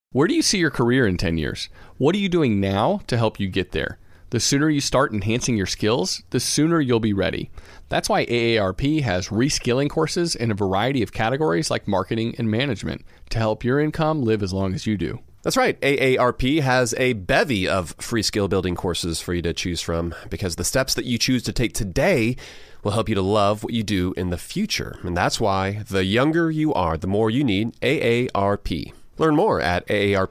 Where do you see your career in 10 years? What are you doing now to help you get there? The sooner you start enhancing your skills, the sooner you'll be ready. That's why AARP has reskilling courses in a variety of categories like marketing and management to help your income live as long as you do. That's right. AARP has a bevy of free skill building courses for you to choose from because the steps that you choose to take today will help you to love what you do in the future. And that's why the younger you are, the more you need AARP. Learn more at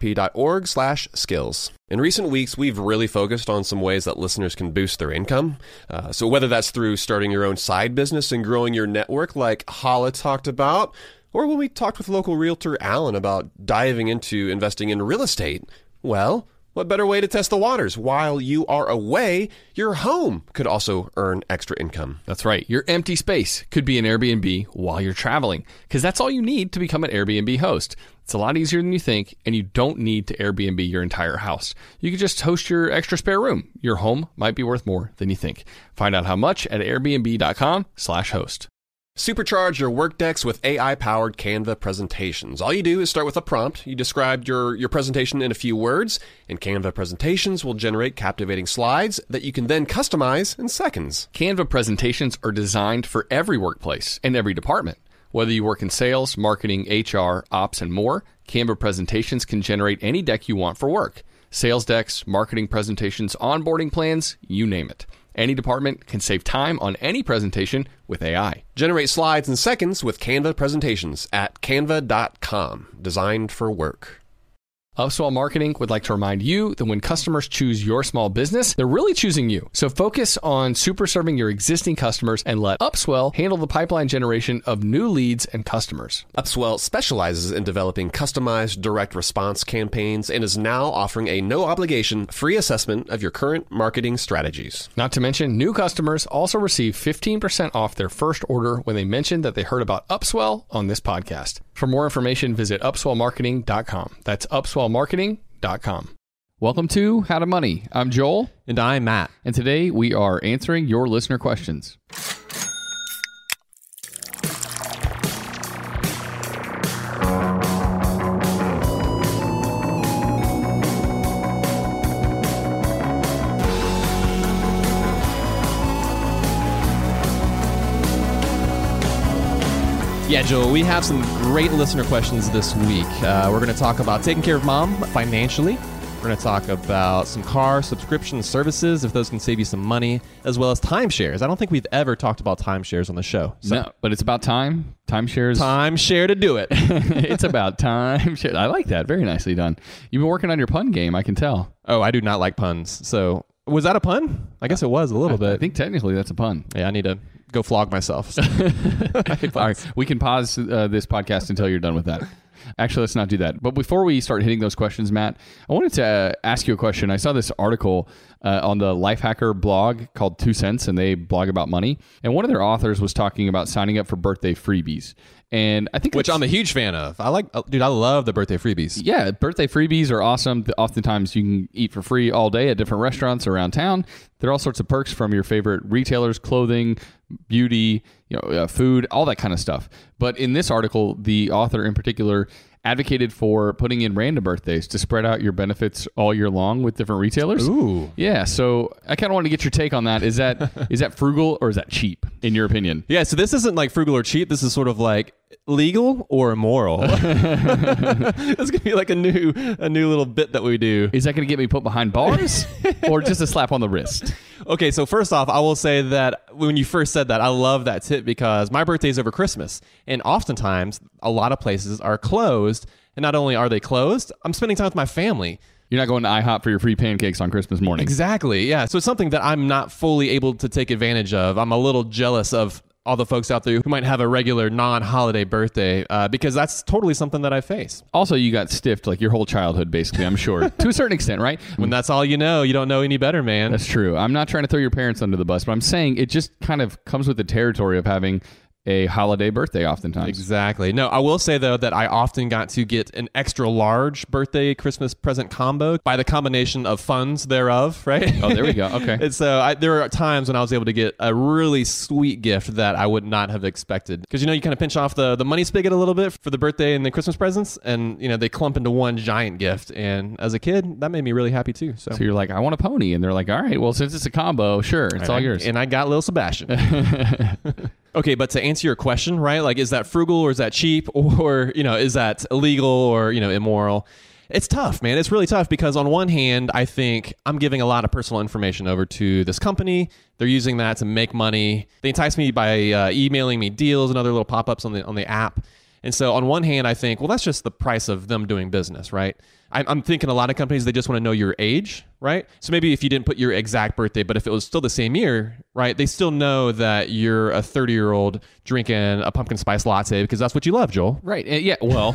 aarp.org/skills. In recent weeks, we've really focused on some ways that listeners can boost their income. So whether that's through starting your own side business and growing your network like Hala talked about, or when we talked with local realtor Alan about diving into investing in real estate, well, what better way to test the waters? While you are away, your home could also earn extra income. That's right. Your empty space could be an Airbnb while you're traveling, because that's all you need to become an Airbnb host. It's a lot easier than you think, and you don't need to Airbnb your entire house. You can just host your extra spare room. Your home might be worth more than you think. Find out how much at airbnb.com/host. Supercharge your Workdex with AI-powered Canva presentations. All you do is start with a prompt. You describe your presentation in a few words, and Canva presentations will generate captivating slides that you can then customize in seconds. Canva presentations are designed for every workplace and every department. Whether you work in sales, marketing, HR, ops, and more, Canva presentations can generate any deck you want for work. Sales decks, marketing presentations, onboarding plans, you name it. Any department can save time on any presentation with AI. Generate slides in seconds with Canva presentations at canva.com. Designed for work. Upswell Marketing would like to remind you that when customers choose your small business, they're really choosing you. So focus on super serving your existing customers and let Upswell handle the pipeline generation of new leads and customers. Upswell specializes in developing customized direct response campaigns and is now offering a no-obligation free assessment of your current marketing strategies. Not to mention, new customers also receive 15% off their first order when they mention that they heard about Upswell on this podcast. For more information, visit upswellmarketing.com. That's upswellmarketing.com. Welcome to How to Money. I'm Joel. And I'm Matt. And today we are answering your listener questions. Yeah, Joel, we have some great listener questions this week. We're going to talk about taking care of mom financially. We're going to talk about some car subscription services, if those can save you some money, as well as timeshares. I don't think we've ever talked about timeshares on the show. No, but it's about time. Timeshares. Timeshare to do it. It's about time. I like that. Very nicely done. You've been working on your pun game, I can tell. Oh, I do not like puns. So, was that a pun? I guess it was a little bit. I think technically that's a pun. Yeah, I need to go flog myself. So. All right, we can pause this podcast until you're done with that. Actually, let's not do that. But before we start hitting those questions, Matt, I wanted to ask you a question. I saw this article on the Lifehacker blog called 2 Cents, and they blog about money. And one of their authors was talking about signing up for birthday freebies. And I think which I'm a huge fan of. I love the birthday freebies. Yeah, birthday freebies are awesome. Oftentimes you can eat for free all day at different restaurants around town. There are all sorts of perks from your favorite retailers, clothing, beauty, food, all that kind of stuff. But in this article, the author in particular advocated for putting in random birthdays to spread out your benefits all year long with different retailers. Ooh. Yeah, so I kind of want to get your take on that. Is that frugal or is that cheap, in your opinion? Yeah, so this isn't like frugal or cheap. This is sort of like legal or immoral. That's gonna be like a new little bit that we do. Is that gonna get me put behind bars or just a slap on the wrist? Okay, so first off, I will say that when you first said that, I love that tip because my birthday is over Christmas, and oftentimes a lot of places are closed. And not only are they closed, I'm spending time with my family. You're not going to IHOP for your free pancakes on Christmas morning. Exactly, yeah. So it's something that I'm not fully able to take advantage of. I'm a little jealous of all the folks out there who might have a regular non-holiday birthday because that's totally something that I face. Also, you got stiffed like your whole childhood, basically, I'm sure. To a certain extent, right? When that's all you know, you don't know any better, man. That's true. I'm not trying to throw your parents under the bus, but I'm saying it just kind of comes with the territory of having a holiday birthday oftentimes. Exactly. No, I will say, though, that I often got to get an extra large birthday Christmas present combo by the combination of funds thereof, right? Oh, there we go. Okay. And so there are times when I was able to get a really sweet gift that I would not have expected. Because, you kind of pinch off the money spigot a little bit for the birthday and the Christmas presents, and, they clump into one giant gift. And as a kid, that made me really happy, too. So you're like, I want a pony. And they're like, all right, well, since it's a combo, sure, it's all yours. And I got little Sebastian. Okay, but to answer your question, right? Like, is that frugal or is that cheap, or, is that illegal or, immoral? It's tough, man. It's really tough because on one hand, I think I'm giving a lot of personal information over to this company. They're using that to make money. They entice me by emailing me deals and other little pop-ups on the app. And so on one hand, I think, well, that's just the price of them doing business, right? I'm thinking a lot of companies, they just want to know your age, right? So maybe if you didn't put your exact birthday, but if it was still the same year, right, they still know that you're a 30-year-old drinking a pumpkin spice latte because that's what you love, Joel. Right. Yeah. Well,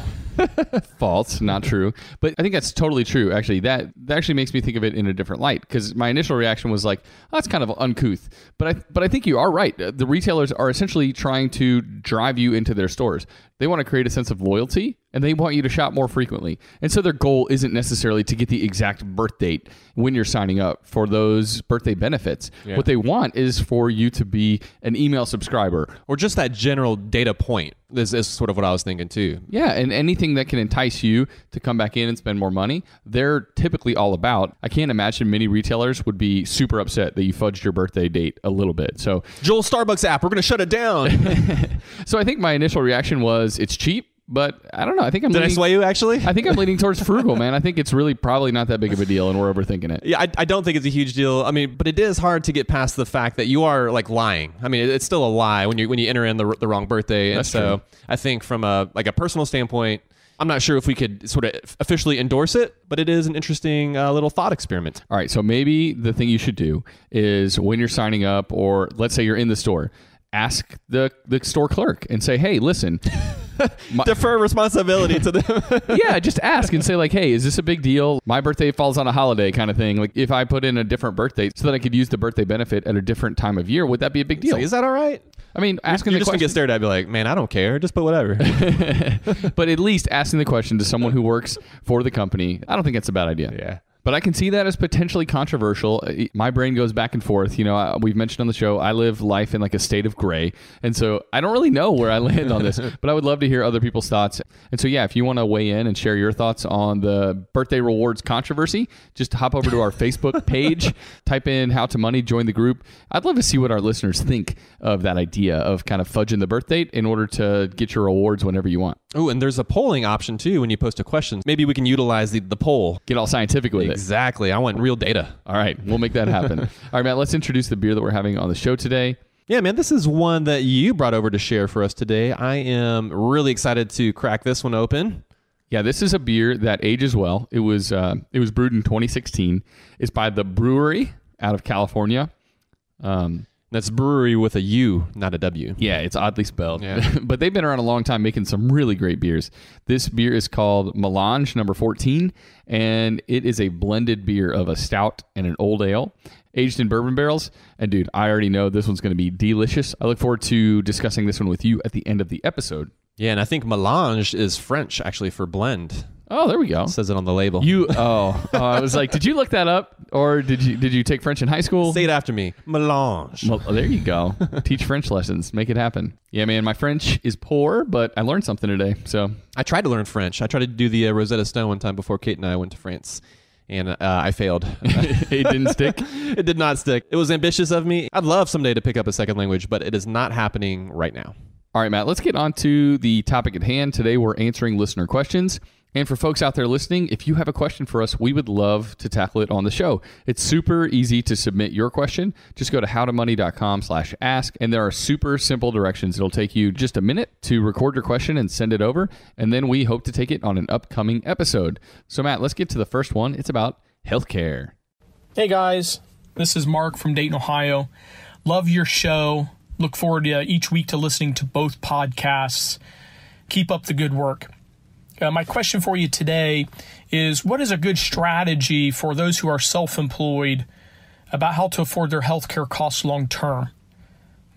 false, not true. But I think that's totally true. Actually, that actually makes me think of it in a different light, because my initial reaction was like, oh, that's kind of uncouth. But I think you are right. The retailers are essentially trying to drive you into their stores. They want to create a sense of loyalty, and they want you to shop more frequently. And so their goal isn't necessarily to get the exact birth date when you're signing up for those birthday benefits. Yeah. What they want is for you to be an email subscriber. Or just that general data point is sort of what I was thinking too. Yeah, and anything that can entice you to come back in and spend more money, they're typically all about. I can't imagine many retailers would be super upset that you fudged your birthday date a little bit. So, Joel, Starbucks app, we're going to shut it down. So I think my initial reaction was it's cheap. But I don't know. I think Did I sway you, actually? I think I'm leaning towards frugal, man. I think it's really probably not that big of a deal, and we're overthinking it. Yeah, I don't think it's a huge deal. I mean, but it is hard to get past the fact that you are like lying. I mean, it's still a lie when you enter in the wrong birthday. And That's so true. I think from a personal standpoint, I'm not sure if we could sort of officially endorse it, but it is an interesting little thought experiment. All right. So maybe the thing you should do is when you're signing up, or let's say you're in the store, ask the store clerk and say, hey, listen. Defer responsibility to them. Yeah, just ask and say like, hey, is this a big deal? My birthday falls on a holiday kind of thing. Like if I put in a different birthday so that I could use the birthday benefit at a different time of year, would that be a big deal? So is that all right? I mean, asking You're the just question. Gonna get stared at and be like, man, I don't care. Just put whatever. But at least asking the question to someone who works for the company, I don't think that's a bad idea. Yeah. But I can see that as potentially controversial. My brain goes back and forth. We've mentioned on the show, I live life in like a state of gray. And so I don't really know where I land on this, but I would love to hear other people's thoughts. And so, yeah, if you want to weigh in and share your thoughts on the birthday rewards controversy, just hop over to our Facebook page, type in How to Money, join the group. I'd love to see what our listeners think of that idea of kind of fudging the birth date in order to get your rewards whenever you want. Oh, and there's a polling option too when you post a question. Maybe we can utilize the poll. Get all scientific with it. Exactly. I want real data. All right. We'll make that happen. All right, Matt, let's introduce the beer that we're having on the show today. Yeah, man, this is one that you brought over to share for us today. I am really excited to crack this one open. Yeah, this is a beer that ages well. It was brewed in 2016. It's by The Brewery out of California. That's brewery with a U, not a W. Yeah, it's oddly spelled. Yeah. But they've been around a long time making some really great beers. This beer is called Melange number 14, and it is a blended beer of a stout and an old ale, aged in bourbon barrels. And dude, I already know this one's going to be delicious. I look forward to discussing this one with you at the end of the episode. Yeah, and I think melange is French, actually, for blend. Oh, there we go. It says it on the label. I was like, did you look that up, or did you take French in high school? Say it after me. Melange. Well, there you go. Teach French lessons. Make it happen. Yeah, man, my French is poor, but I learned something today. So I tried to learn French. I tried to do the Rosetta Stone one time before Kate and I went to France, and I failed. It didn't stick? It did not stick. It was ambitious of me. I'd love someday to pick up a second language, but it is not happening right now. All right, Matt, let's get on to the topic at hand. Today, we're answering listener questions. And for folks out there listening, if you have a question for us, we would love to tackle it on the show. It's super easy to submit your question. Just go to howtomoney.com/ask, and there are super simple directions. It'll take you just a minute to record your question and send it over, and then we hope to take it on an upcoming episode. So, Matt, let's get to the first one. It's about healthcare. Hey, guys. This is Mark from Dayton, Ohio. Love your show. Look forward to each week to listening to both podcasts. Keep up the good work. My question for you today is, what is a good strategy for those who are self-employed about how to afford their healthcare costs long term?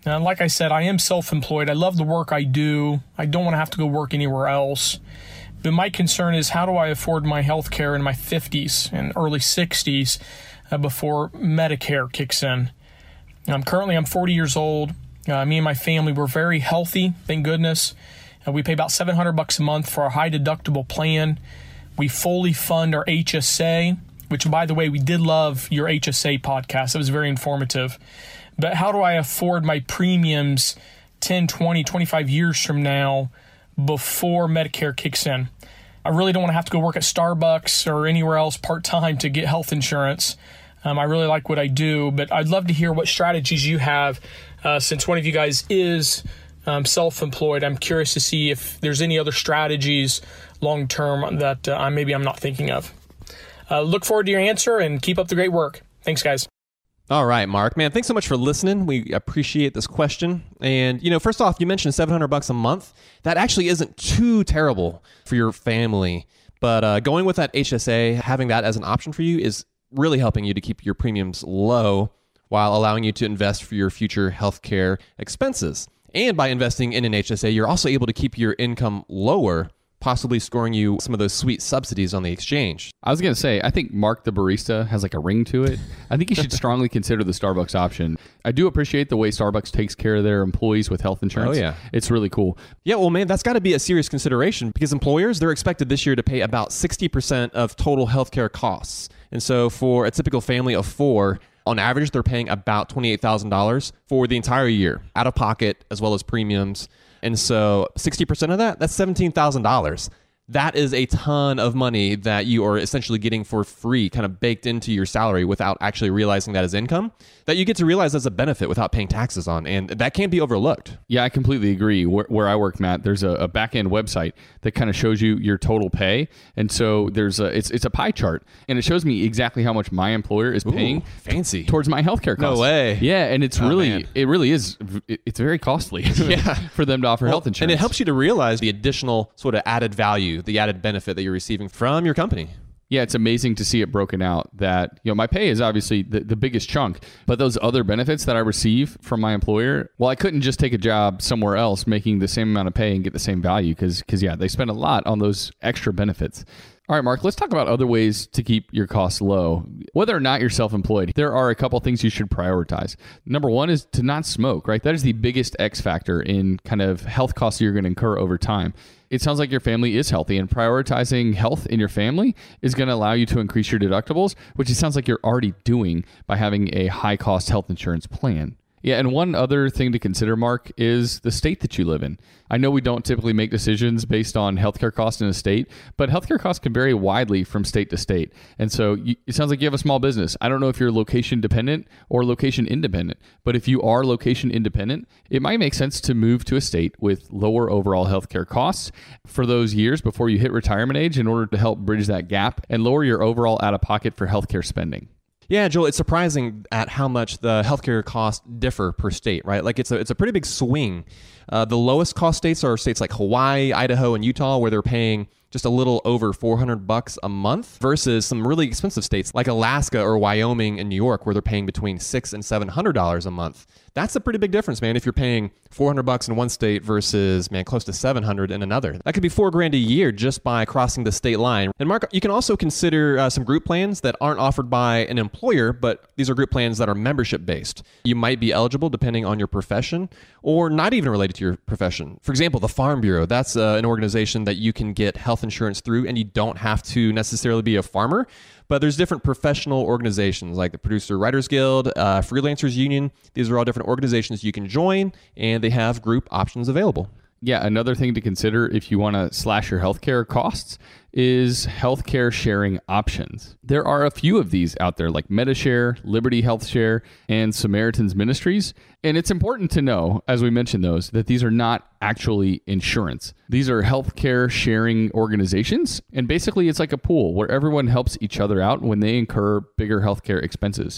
Like I said, I am self-employed. I love the work I do. I don't want to have to go work anywhere else. But my concern is, how do I afford my health care in my 50s and early 60s before Medicare kicks in? I'm 40 years old. Me and my family, we're very healthy, thank goodness. We pay about $700 a month for our high deductible plan. We fully fund our HSA, which, by the way, we did love your HSA podcast. It was very informative. But how do I afford my premiums 10, 20, 25 years from now before Medicare kicks in? I really don't want to have to go work at Starbucks or anywhere else part-time to get health insurance. I really like what I do, but I'd love to hear what strategies you have. Since one of you guys is self-employed, I'm curious to see if there's any other strategies long-term that maybe I'm not thinking of. Look forward to your answer and keep up the great work. Thanks, guys. All right, Mark, man, thanks so much for listening. We appreciate this question. And, first off, you mentioned $700 a month. That actually isn't too terrible for your family. But going with that HSA, having that as an option for you is really helping you to keep your premiums low while allowing you to invest for your future healthcare expenses. And by investing in an HSA, you're also able to keep your income lower, possibly scoring you some of those sweet subsidies on the exchange. I was going to say, I think Mark the barista has like a ring to it. I think you should strongly consider the Starbucks option. I do appreciate the way Starbucks takes care of their employees with health insurance. Oh, yeah. It's really cool. Yeah, well, man, that's got to be a serious consideration because employers, they're expected this year to pay about 60% of total healthcare costs. And so for a typical family of 4, on average, they're paying about $28,000 for the entire year, out of pocket, as well as premiums. And so 60% of that, that's $17,000. That is a ton of money that you are essentially getting for free, kind of baked into your salary without actually realizing that as income, that you get to realize as a benefit without paying taxes on. And that can't be overlooked. Yeah, I completely agree. Where I work, Matt, there's a back-end website that kind of shows you your total pay. And so it's a pie chart, and it shows me exactly how much my employer is paying fancy towards my healthcare costs. No way. Yeah, and it's really is. It's very costly for them to offer health insurance. And it helps you to realize the additional sort of added value, the added benefit that you're receiving from your company. Yeah, it's amazing to see it broken out that, my pay is obviously the biggest chunk, but those other benefits that I receive from my employer, well, I couldn't just take a job somewhere else making the same amount of pay and get the same value because they spend a lot on those extra benefits. All right, Mark, let's talk about other ways to keep your costs low. Whether or not you're self-employed, there are a couple things you should prioritize. Number one is to not smoke, right? That is the biggest X factor in kind of health costs you're going to incur over time. It sounds like your family is healthy, and prioritizing health in your family is going to allow you to increase your deductibles, which it sounds like you're already doing by having a high-cost health insurance plan. Yeah, and one other thing to consider, Mark, is the state that you live in. I know we don't typically make decisions based on healthcare costs in a state, but healthcare costs can vary widely from state to state. And so it sounds like you have a small business. I don't know if you're location dependent or location independent, but if you are location independent, it might make sense to move to a state with lower overall healthcare costs for those years before you hit retirement age in order to help bridge that gap and lower your overall out-of-pocket for healthcare spending. Yeah, Joel, it's surprising at how much the healthcare costs differ per state, right? Like it's a pretty big swing. The lowest cost states are states like Hawaii, Idaho, and Utah, where they're paying just a little over $400 a month versus some really expensive states like Alaska or Wyoming and New York, where they're paying between $600 and $700 a month. That's a pretty big difference, man. If you're paying $400 in one state versus, close to $700 in another, that could be $4,000 a year just by crossing the state line. And Mark, you can also consider some group plans that aren't offered by an employer, but these are group plans that are membership based. You might be eligible depending on your profession or not even related to your profession. For example, the Farm Bureau, that's an organization that you can get health insurance through, and you don't have to necessarily be a farmer. But there's different professional organizations like the Producer Writers Guild, Freelancers Union. These are all different organizations you can join, and they have group options available. Yeah, another thing to consider if you want to slash your healthcare costs is healthcare sharing options. There are a few of these out there like Medishare, Liberty Health Share, and Samaritan's Ministries. And it's important to know, as we mentioned those, that these are not actually insurance. These are healthcare sharing organizations. And basically it's like a pool where everyone helps each other out when they incur bigger healthcare expenses.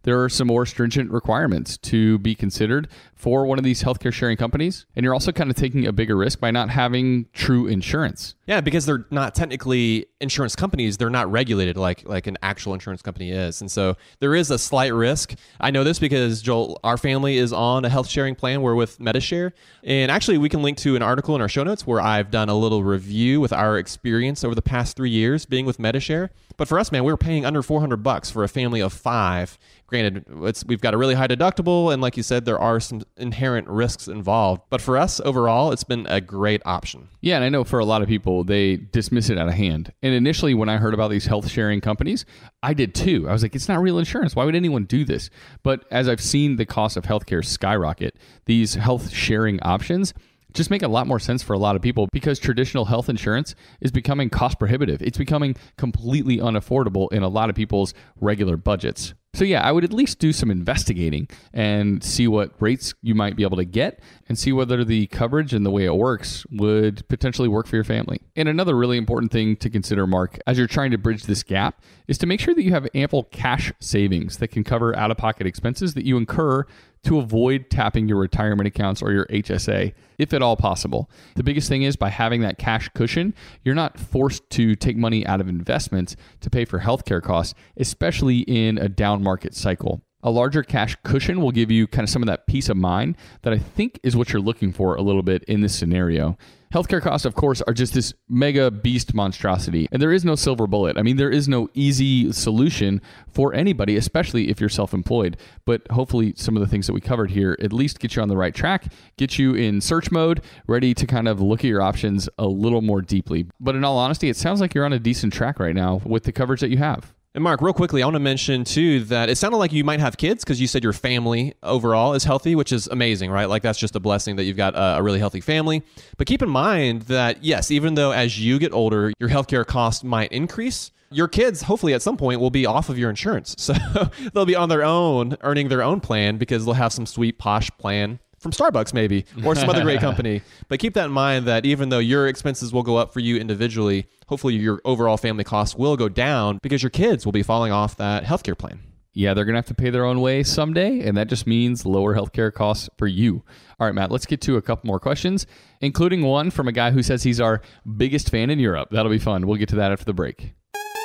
there are some more stringent requirements to be considered for one of these healthcare sharing companies. And you're also kind of taking a bigger risk by not having true insurance. Yeah, because they're not technically insurance companies. They're not regulated like an actual insurance company is. And so there is a slight risk. I know this because, Joel, our family is on a health sharing plan. We're with Medi-Share. And actually, we can link to an article in our show notes where I've done a little review with our experience over the past 3 years being with Medi-Share. But for us, man, we were paying under $400 for a family of 5. Granted, we've got a really high deductible, and like you said, there are some inherent risks involved. But for us, overall, it's been a great option. Yeah, and I know for a lot of people, they dismiss it out of hand. And initially, when I heard about these health sharing companies, I did too. I was like, it's not real insurance. Why would anyone do this? But as I've seen the cost of healthcare skyrocket, these health sharing options just make a lot more sense for a lot of people because traditional health insurance is becoming cost prohibitive. It's becoming completely unaffordable in a lot of people's regular budgets. So yeah, I would at least do some investigating and see what rates you might be able to get and see whether the coverage and the way it works would potentially work for your family. And another really important thing to consider, Mark, as you're trying to bridge this gap is to make sure that you have ample cash savings that can cover out-of-pocket expenses that you incur to avoid tapping your retirement accounts or your HSA, if at all possible. The biggest thing is by having that cash cushion, you're not forced to take money out of investments to pay for healthcare costs, especially in a down market cycle. A larger cash cushion will give you kind of some of that peace of mind that I think is what you're looking for a little bit in this scenario. Healthcare costs, of course, are just this mega beast monstrosity, and there is no silver bullet. I mean, there is no easy solution for anybody, especially if you're self-employed. But hopefully some of the things that we covered here at least get you on the right track, get you in search mode, ready to kind of look at your options a little more deeply. But in all honesty, it sounds like you're on a decent track right now with the coverage that you have. And Mark, real quickly, I want to mention too that it sounded like you might have kids because you said your family overall is healthy, which is amazing, right? Like that's just a blessing that you've got a really healthy family. But keep in mind that yes, even though as you get older, your healthcare costs might increase, your kids hopefully at some point will be off of your insurance. So they'll be on their own, earning their own plan because they'll have some sweet posh plan from Starbucks maybe, or some other great company. But keep that in mind that even though your expenses will go up for you individually, hopefully your overall family costs will go down because your kids will be falling off that healthcare plan. Yeah, they're going to have to pay their own way someday, and that just means lower healthcare costs for you. All right, Matt, let's get to a couple more questions, including one from a guy who says he's our biggest fan in Europe. That'll be fun. We'll get to that after the break.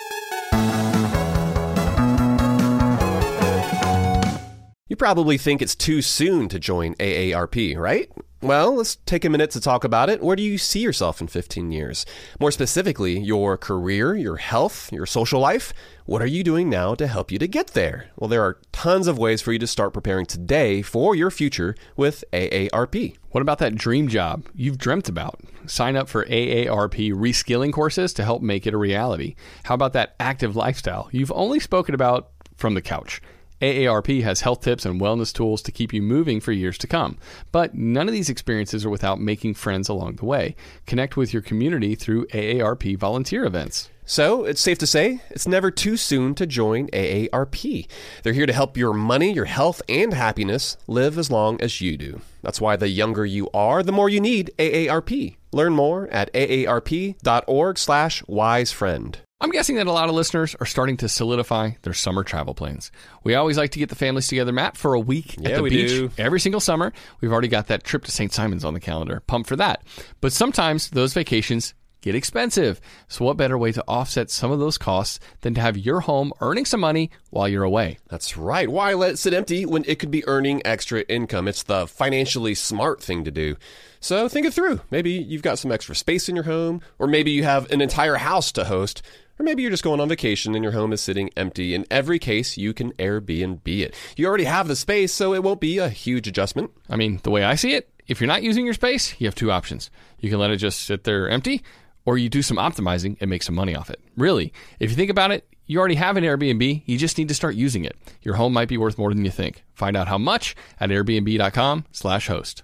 You probably think it's too soon to join AARP, right? Well, let's take a minute to talk about it. Where do you see yourself in 15 years? More specifically, your career, your health, your social life. What are you doing now to help you to get there? Well, there are tons of ways for you to start preparing today for your future with AARP. What about that dream job you've dreamt about? Sign up for AARP reskilling courses to help make it a reality. How about that active lifestyle you've only spoken about from the couch? AARP has health tips and wellness tools to keep you moving for years to come. But none of these experiences are without making friends along the way. Connect with your community through AARP volunteer events. So it's safe to say it's never too soon to join AARP. They're here to help your money, your health, and happiness live as long as you do. That's why the younger you are, the more you need AARP. Learn more at aarp.org/wisefriend. I'm guessing that a lot of listeners are starting to solidify their summer travel plans. We always like to get the families together, Matt, for a week at the beach every single summer. We've already got that trip to St. Simons on the calendar. Pumped for that. But sometimes those vacations get expensive. So what better way to offset some of those costs than to have your home earning some money while you're away? That's right. Why let it sit empty when it could be earning extra income? It's the financially smart thing to do. So think it through. Maybe you've got some extra space in your home, or maybe you have an entire house to host. Or maybe you're just going on vacation and your home is sitting empty. In every case, you can Airbnb it. You already have the space, so it won't be a huge adjustment. I mean, the way I see it, if you're not using your space, you have two options. You can let it just sit there empty, or you do some optimizing and make some money off it. Really, if you think about it, you already have an Airbnb. You just need to start using it. Your home might be worth more than you think. Find out how much at airbnb.com/host.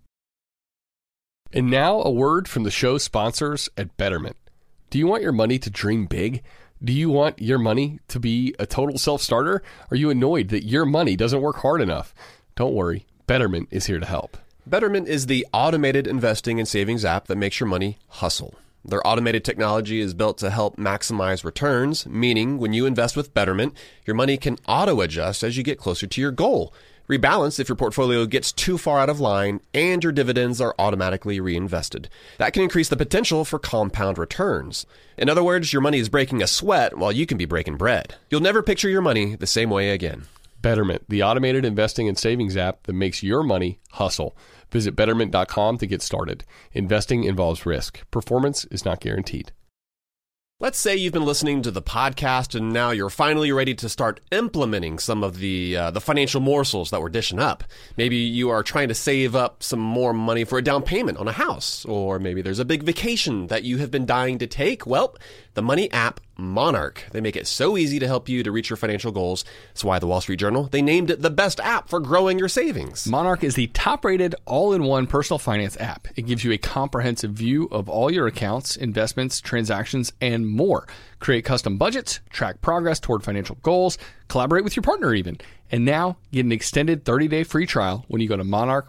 And now a word from the show sponsors at Betterment. Do you want your money to dream big? Do you want your money to be a total self-starter? Are you annoyed that your money doesn't work hard enough? Don't worry, Betterment is here to help. Betterment is the automated investing and savings app that makes your money hustle. Their automated technology is built to help maximize returns, meaning when you invest with Betterment, your money can auto-adjust as you get closer to your goal. Rebalance if your portfolio gets too far out of line, and your dividends are automatically reinvested. That can increase the potential for compound returns. In other words, your money is breaking a sweat while you can be breaking bread. You'll never picture your money the same way again. Betterment, the automated investing and savings app that makes your money hustle. Visit Betterment.com to get started. Investing involves risk. Performance is not guaranteed. Let's say you've been listening to the podcast and now you're finally ready to start implementing some of the financial morsels that we're dishing up. Maybe you are trying to save up some more money for a down payment on a house, or maybe there's a big vacation that you have been dying to take. Well, the money app Monarch. They make it so easy to help you to reach your financial goals. That's why the Wall Street Journal, they named it the best app for growing your savings. Monarch is the top-rated all-in-one personal finance app. It gives you a comprehensive view of all your accounts, investments, transactions, and more. Create custom budgets, track progress toward financial goals, collaborate with your partner even. And now get an extended 30-day free trial when you go to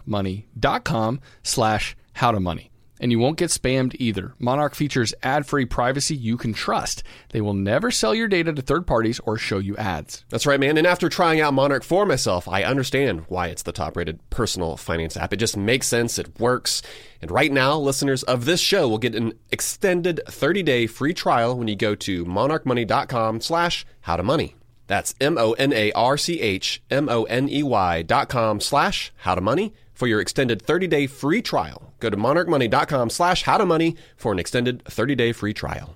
monarchmoney.com/howtomoney. And you won't get spammed either. Monarch features ad-free privacy you can trust. They will never sell your data to third parties or show you ads. That's right, man. And after trying out Monarch for myself, I understand why it's the top-rated personal finance app. It just makes sense. It works. And right now, listeners of this show will get an extended 30-day free trial when you go to monarchmoney.com/howtomoney. That's monarchmoney.com/howtomoney for your extended 30-day free trial. Go to monarchmoney.com/howtomoney for an extended 30-day free trial.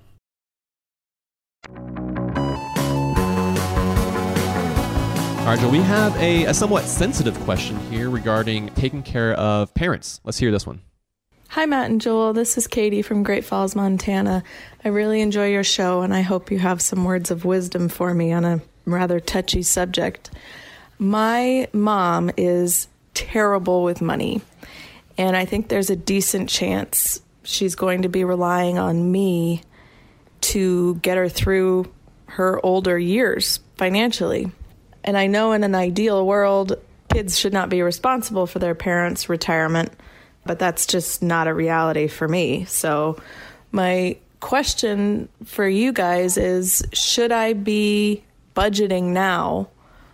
All right, Joel, we have a somewhat sensitive question here regarding taking care of parents. Let's hear this one. Hi, Matt and Joel. This is Katie from Great Falls, Montana. I really enjoy your show, and I hope you have some words of wisdom for me on a rather touchy subject. My mom is terrible with money, and I think there's a decent chance she's going to be relying on me to get her through her older years financially. And I know in an ideal world, kids should not be responsible for their parents' retirement, but that's just not a reality for me. So my question for you guys is, should I be budgeting now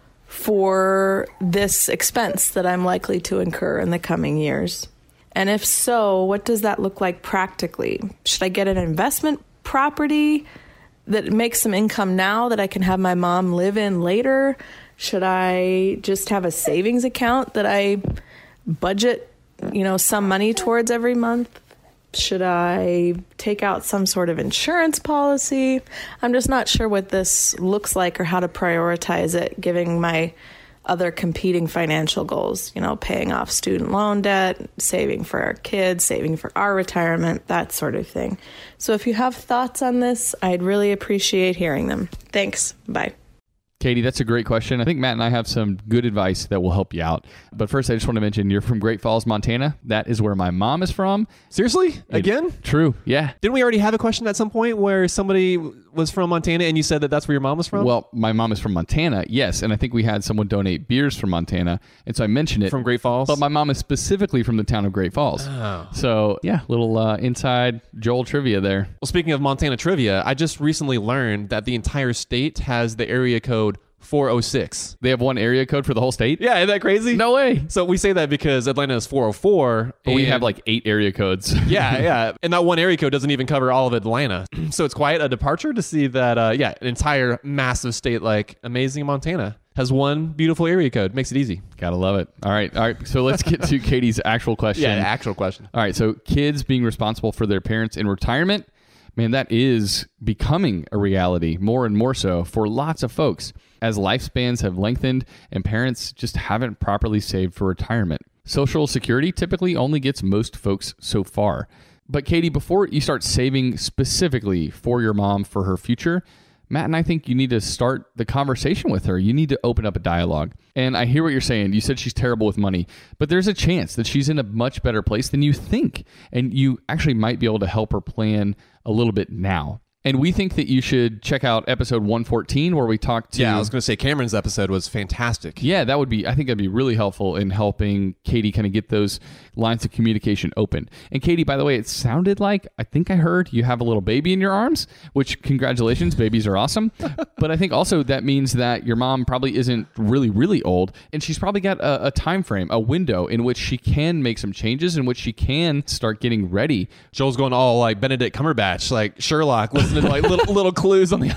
for this expense that I'm likely to incur in the coming years? And if so, what does that look like practically? Should I get an investment property that makes some income now that I can have my mom live in later? Should I just have a savings account that I budget, some money towards every month? Should I take out some sort of insurance policy? I'm just not sure what this looks like or how to prioritize it, given my other competing financial goals, paying off student loan debt, saving for our kids, saving for our retirement, that sort of thing. So if you have thoughts on this, I'd really appreciate hearing them. Thanks. Bye. Katie, that's a great question. I think Matt and I have some good advice that will help you out. But first, I just want to mention you're from Great Falls, Montana. That is where my mom is from. Seriously? Again? True, yeah. Didn't we already have a question at some point where somebody was from Montana and you said that that's where your mom was from? Well, my mom is from Montana, yes. And I think we had someone donate beers from Montana. And so I mentioned it. From Great Falls? But my mom is specifically from the town of Great Falls. Oh. So, yeah, little inside Joel trivia there. Well, speaking of Montana trivia, I just recently learned that the entire state has the area code 406. They have one area code for the whole state? Yeah, isn't that crazy? No way. So we say that because Atlanta is 404. But we have like 8 area codes. Yeah. And that one area code doesn't even cover all of Atlanta. So it's quite a departure to see that, an entire massive state like amazing Montana has one beautiful area code. Makes it easy. Gotta love it. All right. So let's get to Katie's actual question. Yeah, actual question. All right. So kids being responsible for their parents in retirement, man, that is becoming a reality more and more so for lots of folks as lifespans have lengthened and parents just haven't properly saved for retirement. Social Security typically only gets most folks so far. But Katie, before you start saving specifically for your mom for her future, Matt and I think you need to start the conversation with her. You need to open up a dialogue. And I hear what you're saying. You said she's terrible with money, but there's a chance that she's in a much better place than you think. And you actually might be able to help her plan a little bit now. And we think that you should check out episode 114 where we talked to... Yeah, I was going to say Cameron's episode was fantastic. Yeah, I think that'd be really helpful in helping Katie kind of get those lines of communication open. And Katie, by the way, it sounded like, I think I heard you have a little baby in your arms, which congratulations, babies are awesome. But I think also that means that your mom probably isn't really, really old, and she's probably got a time frame, a window in which she can make some changes, in which she can start getting ready. Joel's going all like Benedict Cumberbatch, like Sherlock, listening to like little clues on the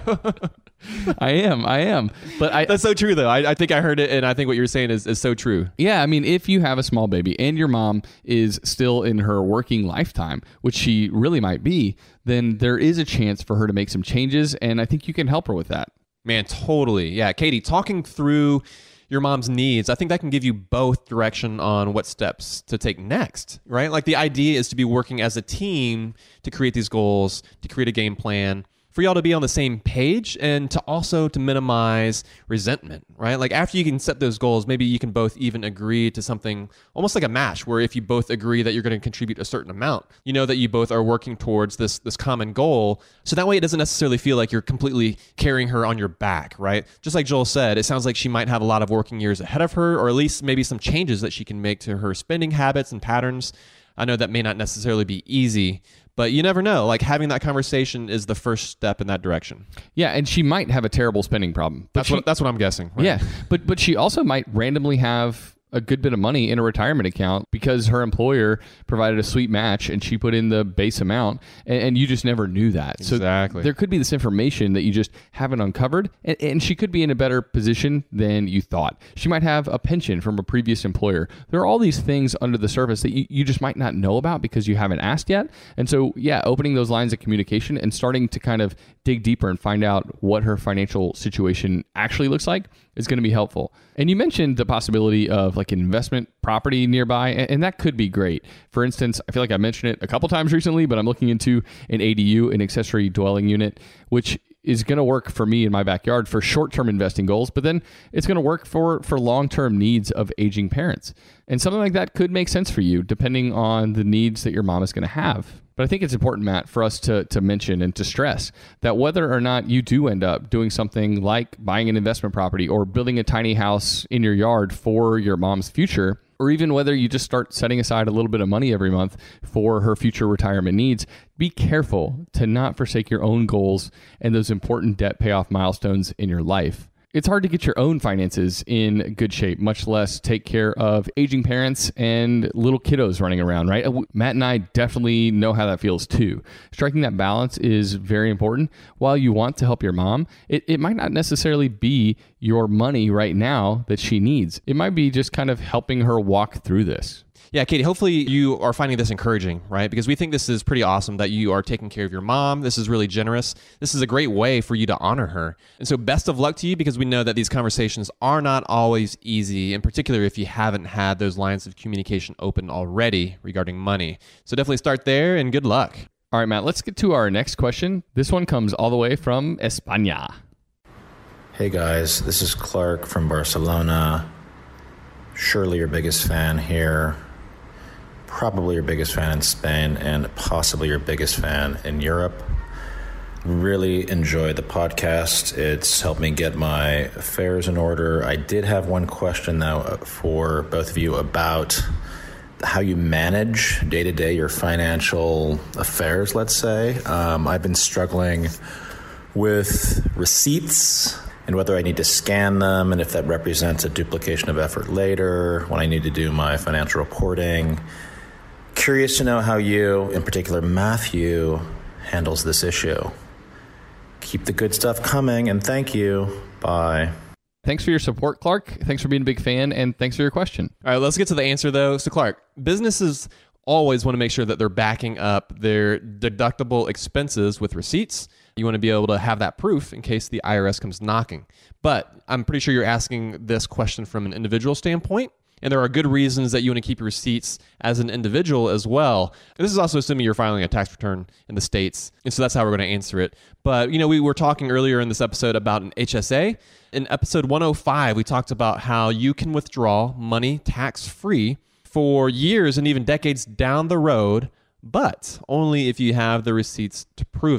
audio. I am. But that's so true, though. I think I heard it, and I think what you're saying is so true. Yeah, I mean, if you have a small baby and your mom is still in her working lifetime, which she really might be, then there is a chance for her to make some changes, and I think you can help her with that. Man, totally. Yeah, Katie, talking through your mom's needs, I think that can give you both direction on what steps to take next, right? Like the idea is to be working as a team to create these goals, to create a game plan, for y'all to be on the same page and to minimize resentment, right? Like after you can set those goals, maybe you can both even agree to something almost like a match, where if you both agree that you're going to contribute a certain amount, you know that you both are working towards this common goal. So that way it doesn't necessarily feel like you're completely carrying her on your back, right? Just like Joel said, it sounds like she might have a lot of working years ahead of her, or at least maybe some changes that she can make to her spending habits and patterns. I know that may not necessarily be easy, but you never know. Like having that conversation is the first step in that direction. Yeah, and she might have a terrible spending problem. That's what I'm guessing. Right? Yeah, but she also might randomly have a good bit of money in a retirement account because her employer provided a sweet match and she put in the base amount, and you just never knew that. Exactly. So there could be this information that you just haven't uncovered, and she could be in a better position than you thought. She might have a pension from a previous employer. There are all these things under the surface that you just might not know about because you haven't asked yet. And so, yeah, opening those lines of communication and starting to kind of dig deeper and find out what her financial situation actually looks like is going to be helpful. And you mentioned the possibility of like an investment property nearby, and that could be great. For instance, I feel like I mentioned it a couple times recently, but I'm looking into an ADU, an accessory dwelling unit, which is going to work for me in my backyard for short-term investing goals, but then it's going to work for long-term needs of aging parents. And something like that could make sense for you depending on the needs that your mom is going to have. But I think it's important, Matt, for us to mention and to stress that whether or not you do end up doing something like buying an investment property or building a tiny house in your yard for your mom's future, or even whether you just start setting aside a little bit of money every month for her future retirement needs, be careful to not forsake your own goals and those important debt payoff milestones in your life. It's hard to get your own finances in good shape, much less take care of aging parents and little kiddos running around, right? Matt and I definitely know how that feels too. Striking that balance is very important. While you want to help your mom, it might not necessarily be your money right now that she needs. It might be just kind of helping her walk through this. Yeah, Katie, hopefully you are finding this encouraging, right? Because we think this is pretty awesome that you are taking care of your mom. This is really generous. This is a great way for you to honor her. And so best of luck to you, because we know that these conversations are not always easy, in particular if you haven't had those lines of communication open already regarding money. So definitely start there, and good luck. All right, Matt, let's get to our next question. This one comes all the way from España. Hey guys, this is Clark from Barcelona. Surely your biggest fan here. Probably your biggest fan in Spain, and possibly your biggest fan in Europe. Really enjoy the podcast. It's helped me get my affairs in order. I did have one question, though, for both of you about how you manage day-to-day your financial affairs, let's say. I've been struggling with receipts and whether I need to scan them and if that represents a duplication of effort later when I need to do my financial reporting. Curious to know how you, in particular Matthew, handles this issue. Keep the good stuff coming, and thank you. Bye. Thanks for your support, Clark. Thanks for being a big fan, and thanks for your question. All right, let's get to the answer, though. So, Clark, businesses always want to make sure that they're backing up their deductible expenses with receipts. You want to be able to have that proof in case the IRS comes knocking. But I'm pretty sure you're asking this question from an individual standpoint. And there are good reasons that you want to keep your receipts as an individual as well. And this is also assuming you're filing a tax return in the States. And so that's how we're going to answer it. But, we were talking earlier in this episode about an HSA. In episode 105, we talked about how you can withdraw money tax-free for years and even decades down the road, but only if you have the receipts to prove it.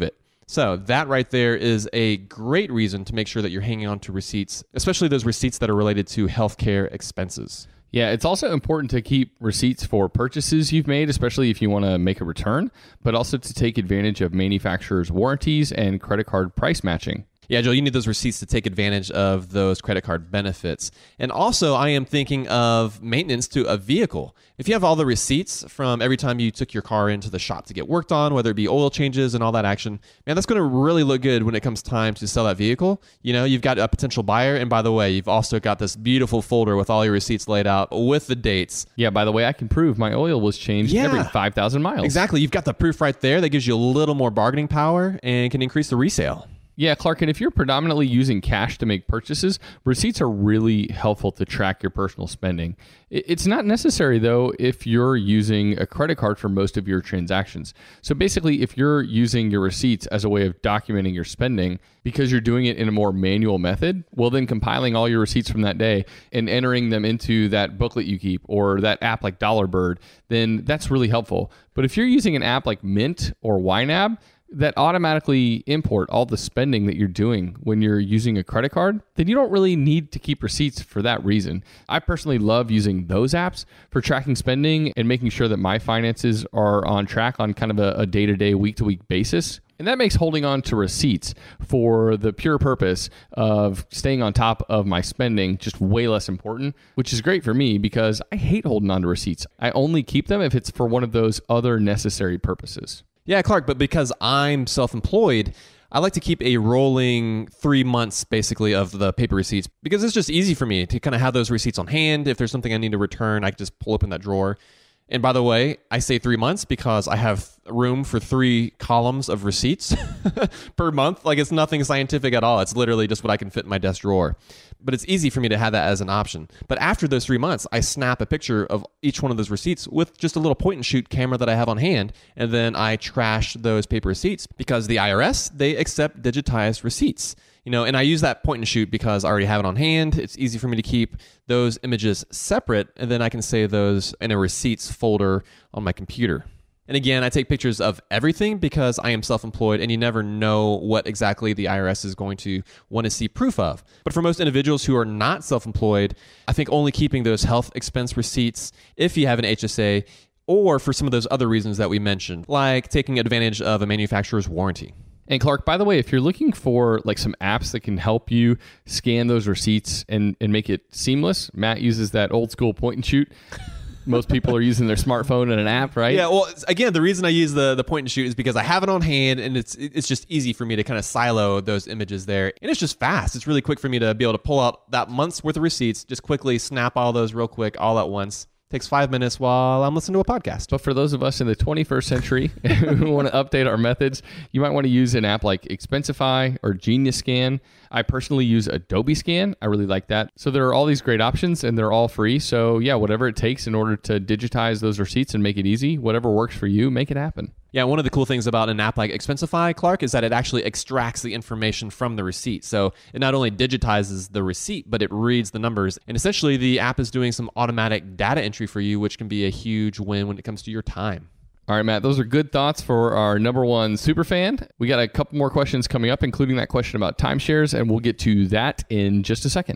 So that right there is a great reason to make sure that you're hanging on to receipts, especially those receipts that are related to healthcare expenses. Yeah, it's also important to keep receipts for purchases you've made, especially if you want to make a return, but also to take advantage of manufacturers' warranties and credit card price matching. Yeah, Joel, you need those receipts to take advantage of those credit card benefits. And also, I am thinking of maintenance to a vehicle. If you have all the receipts from every time you took your car into the shop to get worked on, whether it be oil changes and all that action, man, that's going to really look good when it comes time to sell that vehicle. You know, you've got a potential buyer. And by the way, you've also got this beautiful folder with all your receipts laid out with the dates. Yeah, by the way, I can prove my oil was changed every 5,000 miles. Exactly. You've got the proof right there. That gives you a little more bargaining power and can increase the resale. Yeah, Clark, and if you're predominantly using cash to make purchases, receipts are really helpful to track your personal spending. It's not necessary, though, if you're using a credit card for most of your transactions. So basically, if you're using your receipts as a way of documenting your spending because you're doing it in a more manual method, well, then compiling all your receipts from that day and entering them into that booklet you keep or that app like Dollarbird, then that's really helpful. But if you're using an app like Mint or YNAB, that automatically import all the spending that you're doing when you're using a credit card, then you don't really need to keep receipts for that reason. I personally love using those apps for tracking spending and making sure that my finances are on track on kind of a day-to-day, week-to-week basis. And that makes holding on to receipts for the pure purpose of staying on top of my spending just way less important, which is great for me because I hate holding on to receipts. I only keep them if it's for one of those other necessary purposes. Yeah, Clark, but because I'm self-employed, I like to keep a rolling 3 months, basically, of the paper receipts because it's just easy for me to kind of have those receipts on hand. If there's something I need to return, I can just pull open that drawer. And by the way, I say 3 months because I have room for 3 columns of receipts per month. Like, it's nothing scientific at all. It's literally just what I can fit in my desk drawer. But it's easy for me to have that as an option. But after those 3 months, I snap a picture of each one of those receipts with just a little point and shoot camera that I have on hand. And then I trash those paper receipts because the IRS, they accept digitized receipts. You know, and I use that point and shoot because I already have it on hand. It's easy for me to keep those images separate, and then I can save those in a receipts folder on my computer. And again, I take pictures of everything because I am self-employed and you never know what exactly the IRS is going to want to see proof of. But for most individuals who are not self-employed, I think only keeping those health expense receipts, if you have an HSA, or for some of those other reasons that we mentioned, like taking advantage of a manufacturer's warranty. And Clark, by the way, if you're looking for like some apps that can help you scan those receipts and make it seamless, Matt uses that old school point and shoot. Most people are using their smartphone and an app, right? Yeah, well, again, the reason I use the point and shoot is because I have it on hand and it's just easy for me to kind of silo those images there. And it's just fast. It's really quick for me to be able to pull out that month's worth of receipts, just quickly snap all those real quick all at once. Takes 5 minutes while I'm listening to a podcast. But for those of us in the 21st century who want to update our methods, you might want to use an app like Expensify or Genius Scan. I personally use Adobe Scan. I really like that. So there are all these great options and they're all free. So yeah, whatever it takes in order to digitize those receipts and make it easy, whatever works for you, make it happen. Yeah, one of the cool things about an app like Expensify, Clark, is that it actually extracts the information from the receipt. So it not only digitizes the receipt, but it reads the numbers. And essentially, the app is doing some automatic data entry for you, which can be a huge win when it comes to your time. All right, Matt, those are good thoughts for our number one superfan. We got a couple more questions coming up, including that question about timeshares, and we'll get to that in just a second.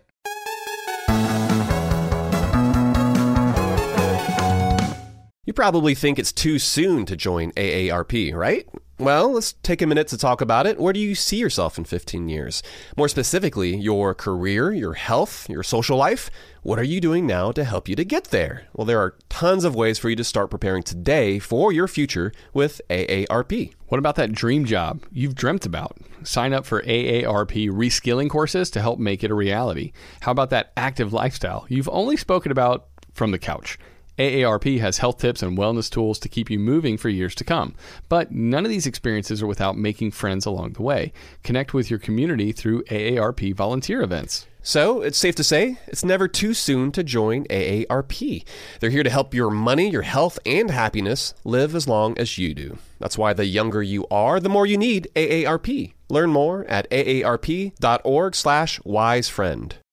You probably think it's too soon to join AARP, right? Well, let's take a minute to talk about it. Where do you see yourself in 15 years? More specifically, your career, your health, your social life. What are you doing now to help you to get there? Well, there are tons of ways for you to start preparing today for your future with AARP. What about that dream job you've dreamt about? Sign up for AARP reskilling courses to help make it a reality. How about that active lifestyle you've only spoken about from the couch? AARP has health tips and wellness tools to keep you moving for years to come. But none of these experiences are without making friends along the way. Connect with your community through AARP volunteer events. So it's safe to say it's never too soon to join AARP. They're here to help your money, your health, and happiness live as long as you do. That's why the younger you are, the more you need AARP. Learn more at aarp.org/wisefriend.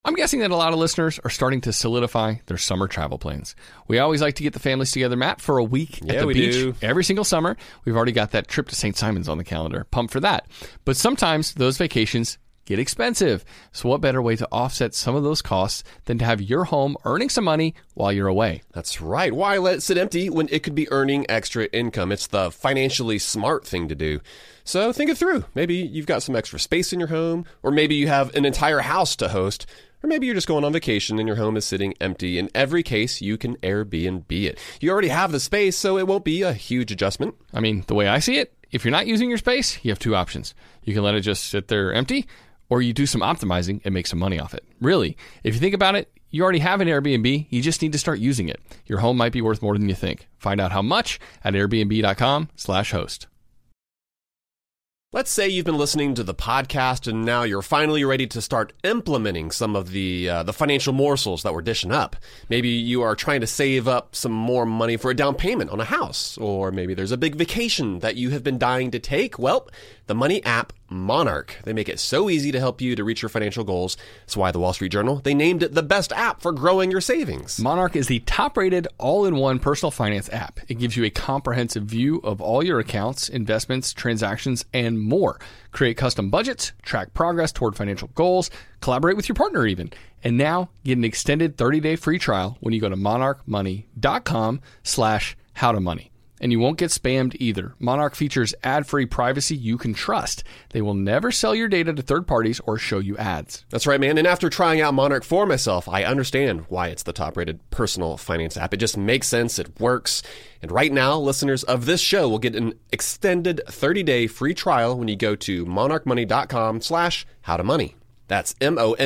I'm guessing that a lot of listeners are starting to solidify their summer travel plans. We always like to get the families together, Matt, for a week at the beach every single summer. We've already got that trip to St. Simon's on the calendar. Pumped for that. But sometimes those vacations get expensive. So what better way to offset some of those costs than to have your home earning some money while you're away? That's right. Why let it sit empty when it could be earning extra income? It's the financially smart thing to do. So think it through. Maybe you've got some extra space in your home, or maybe you have an entire house to host, or maybe you're just going on vacation and your home is sitting empty. In every case, you can Airbnb it. You already have the space, so it won't be a huge adjustment. I mean, the way I see it, if you're not using your space, you have two options. You can let it just sit there empty, or you do some optimizing and make some money off it. Really, if you think about it, you already have an Airbnb. You just need to start using it. Your home might be worth more than you think. Find out how much at airbnb.com/host. Let's say you've been listening to the podcast and now you're finally ready to start implementing some of the financial morsels that we're dishing up. Maybe you are trying to save up some more money for a down payment on a house, or maybe there's a big vacation that you have been dying to take. Well, the money app Monarch. They make it so easy to help you to reach your financial goals. That's why the Wall Street Journal, they named it the best app for growing your savings. Monarch is the top-rated all-in-one personal finance app. It gives you a comprehensive view of all your accounts, investments, transactions, and more. Create custom budgets, track progress toward financial goals, collaborate with your partner even. And now get an extended 30-day free trial when you go to monarchmoney.com/howtomoney. And you won't get spammed either. Monarch features ad-free privacy you can trust. They will never sell your data to third parties or show you ads. That's right, man. And after trying out Monarch for myself, I understand why it's the top-rated personal finance app. It just makes sense. It works. And right now, listeners of this show will get an extended 30-day free trial when you go to monarchmoney.com/howtomoney. That's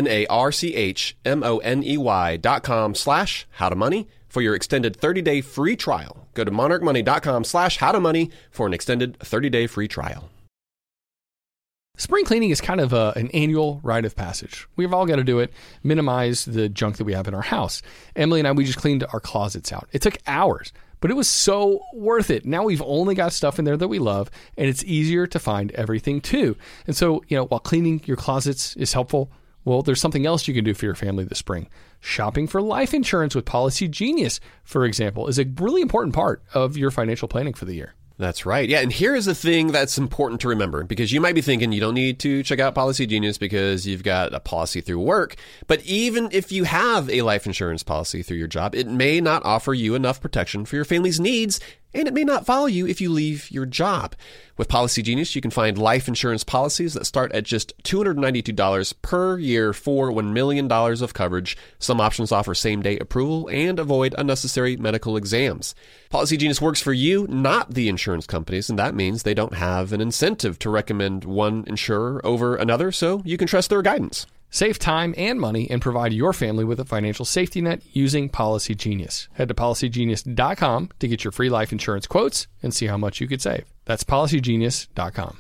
monarchmoney.com/howtomoney for your extended 30-day free trial. Go to monarchmoney.com/howtomoney for an extended 30-day free trial. Spring cleaning is kind of an annual rite of passage. We've all got to do it, minimize the junk that we have in our house. Emily and I, we just cleaned our closets out. It took hours, but it was so worth it. Now we've only got stuff in there that we love, and it's easier to find everything too. And so, while cleaning your closets is helpful, well, there's something else you can do for your family this spring. Shopping for life insurance with Policy Genius, for example, is a really important part of your financial planning for the year. That's right. Yeah, and here is the thing that's important to remember, because you might be thinking you don't need to check out Policy Genius because you've got a policy through work. But even if you have a life insurance policy through your job, it may not offer you enough protection for your family's needs, and it may not follow you if you leave your job. With Policy Genius, you can find life insurance policies that start at just $292 per year for $1 million of coverage. Some options offer same-day approval and avoid unnecessary medical exams. Policy Genius works for you, not the insurance companies, and that means they don't have an incentive to recommend one insurer over another, so you can trust their guidance. Save time and money and provide your family with a financial safety net using Policy Genius. Head to policygenius.com to get your free life insurance quotes and see how much you could save. That's policygenius.com.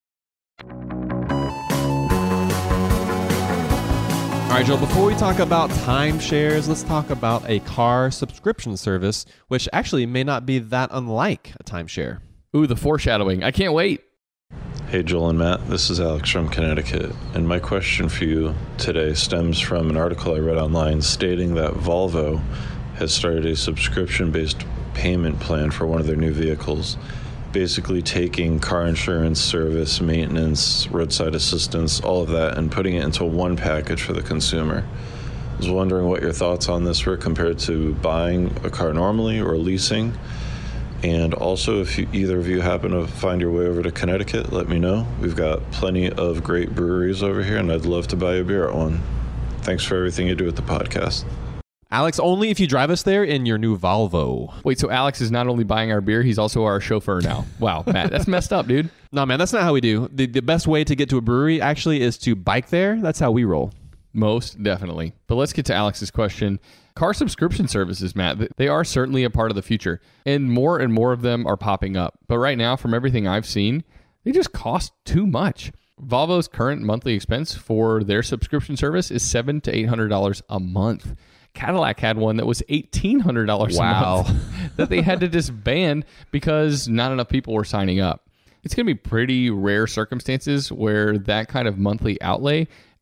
All right, Joel, before we talk about timeshares, let's talk about a car subscription service, which actually may not be that unlike a timeshare. Ooh, the foreshadowing. I can't wait. Hey Joel and Matt, this is Alex from Connecticut, and my question for you today stems from an article I read online stating that Volvo has started a subscription-based payment plan for one of their new vehicles, basically taking car insurance, service, maintenance, roadside assistance, all of that, and putting it into one package for the consumer. I was wondering what your thoughts on this were compared to buying a car normally or leasing. And also, if either of you happen to find your way over to Connecticut, let me know. We've got plenty of great breweries over here, and I'd love to buy a beer at one. Thanks for everything you do with the podcast. Alex, only if you drive us there in your new Volvo. Wait, so Alex is not only buying our beer, he's also our chauffeur now. Wow, Matt, that's messed up, dude. No, man, that's not how we do. The best way to get to a brewery actually is to bike there. That's how we roll. Most definitely. But let's get to Alex's question. Car subscription services, Matt, they are certainly a part of the future, and more of them are popping up. But right now, from everything I've seen, they just cost too much. Volvo's current monthly expense for their subscription service is $700 to $800 a month. Cadillac had one that was $1,800 a month that they had to disband because not enough people were signing up. It's going to be pretty rare circumstances where that kind of monthly outlay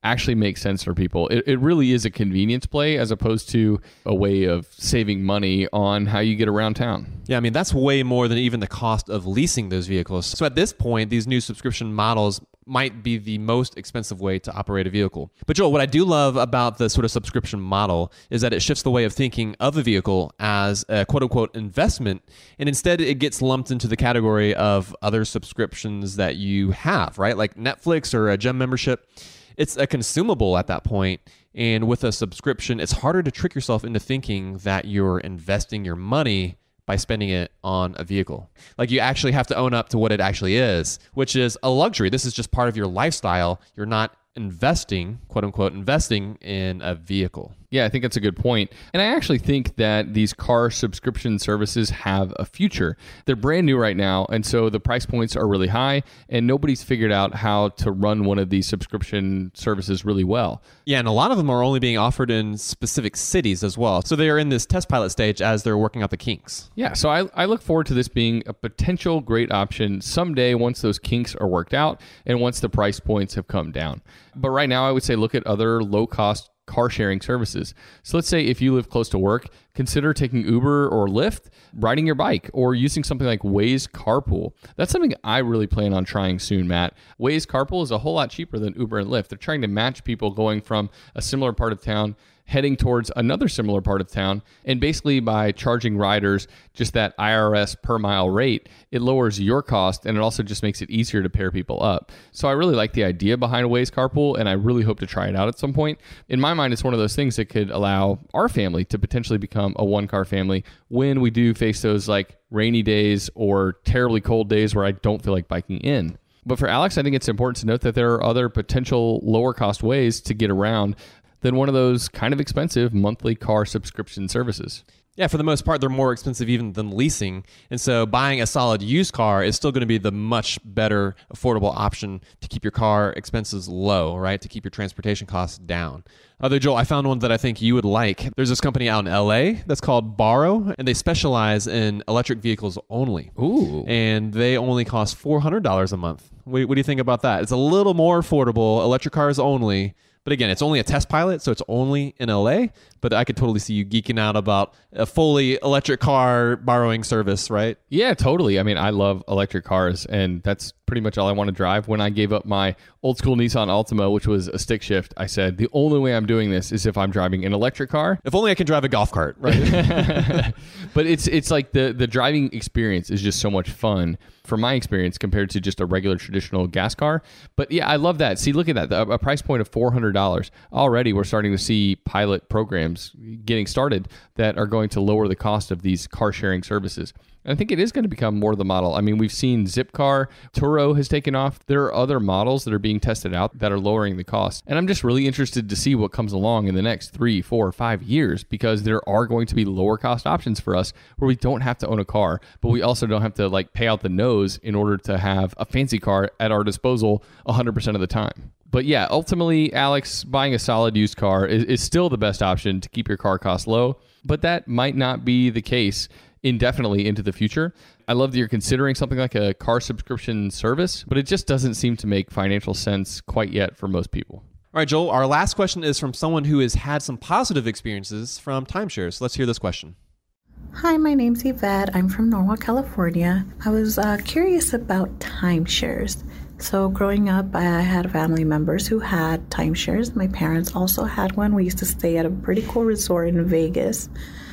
actually makes sense for people. It really is a convenience play as opposed to a way of saving money on how you get around town. Yeah, I mean, that's way more than even the cost of leasing those vehicles. So at this point, these new subscription models might be the most expensive way to operate a vehicle. But Joel, what I do love about the sort of subscription model is that it shifts the way of thinking of a vehicle as a quote-unquote investment, and instead it gets lumped into the category of other subscriptions that you have, right? Like Netflix or a gym membership. It's a consumable at that point, and with a subscription, it's harder to trick yourself into thinking that you're investing your money by spending it on a vehicle. Like, you actually have to own up to what it actually is, which is a luxury. This is just part of your lifestyle. You're not investing, quote unquote, investing in a vehicle. Yeah, I think that's a good point. And I actually think that these car subscription services have a future. They're brand new right now, and so the price points are really high, and nobody's figured out how to run one of these subscription services really well. Yeah, and a lot of them are only being offered in specific cities as well. So they are in this test pilot stage as they're working out the kinks. Yeah, so I look forward to this being a potential great option someday once those kinks are worked out and once the price points have come down. But right now, I would say look at other low-cost car sharing services. So let's say if you live close to work, consider taking Uber or Lyft, riding your bike, or using something like Waze Carpool. That's something I really plan on trying soon, Matt. Waze Carpool is a whole lot cheaper than Uber and Lyft. They're trying to match people going from a similar part of town heading towards another similar part of town. And basically by charging riders just that IRS per mile rate, it lowers your cost, and it also just makes it easier to pair people up. So I really like the idea behind Waze Carpool, and I really hope to try it out at some point. In my mind, it's one of those things that could allow our family to potentially become a one-car family when we do face those like rainy days or terribly cold days where I don't feel like biking in. But for Alex, I think it's important to note that there are other potential lower cost ways to get around than one of those kind of expensive monthly car subscription services. Yeah, for the most part, they're more expensive even than leasing. And so buying a solid used car is still going to be the much better, affordable option to keep your car expenses low, right? To keep your transportation costs down. Although, Joel, I found one that I think you would like. There's this company out in LA that's called Borrow, and they specialize in electric vehicles only. Ooh. And they only cost $400 a month. What do you think about that? It's a little more affordable, electric cars only. But again, it's only a test pilot, so it's only in LA. But I could totally see you geeking out about a fully electric car borrowing service, right? Yeah, totally. I mean, I love electric cars, and that's pretty much all I want to drive. When I gave up my old school Nissan Altima, which was a stick shift, I said, the only way I'm doing this is if I'm driving an electric car. If only I can drive a golf cart, right? But it's like the driving experience is just so much fun from my experience compared to just a regular traditional gas car. But yeah, I love that. See, look at that. A price point of $400. Already we're starting to see pilot programs getting started that are going to lower the cost of these car sharing services. And I think it is going to become more of the model. I mean, we've seen Zipcar, Turo has taken off. There are other models that are being tested out that are lowering the cost. And I'm just really interested to see what comes along in the next 3, 4, 5 years, because there are going to be lower cost options for us where we don't have to own a car, but we also don't have to like pay out the nose in order to have a fancy car at our disposal 100% of the time. But yeah, ultimately, Alex, buying a solid used car is still the best option to keep your car costs low, but that might not be the case indefinitely into the future. I love that you're considering something like a car subscription service, but it just doesn't seem to make financial sense quite yet for most people. All right, Joel, our last question is from someone who has had some positive experiences from timeshares. Let's hear this question. Hi, my name's Yvette. I'm from Norwalk, California. I was curious about timeshares. So growing up, I had family members who had timeshares. My parents also had one. We used to stay at a pretty cool resort in Vegas.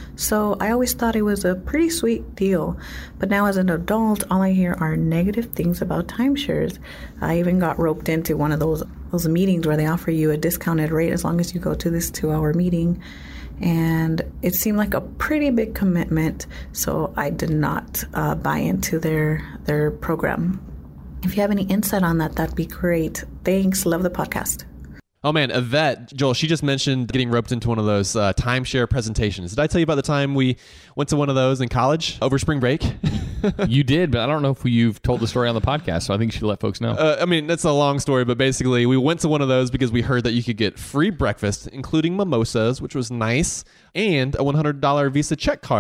So I always thought it was a pretty sweet deal. But now as an adult, all I hear are negative things about timeshares. I even got roped into one of those meetings where they offer you a discounted rate as long as you go to this 2-hour meeting. And it seemed like a pretty big commitment, so I did not buy into their program. If you have any insight on that, that'd be great. Thanks. Love the podcast. Oh man, Yvette, Joel, she just mentioned getting roped into one of those timeshare presentations. Did I tell you about the time we went to one of those in college over spring break? You did, but I don't know if you've told the story on the podcast, so I think you should let folks know. I mean, that's a long story, but basically we went to one of those because we heard that you could get free breakfast, including mimosas, which was nice, and a $100 Visa check card.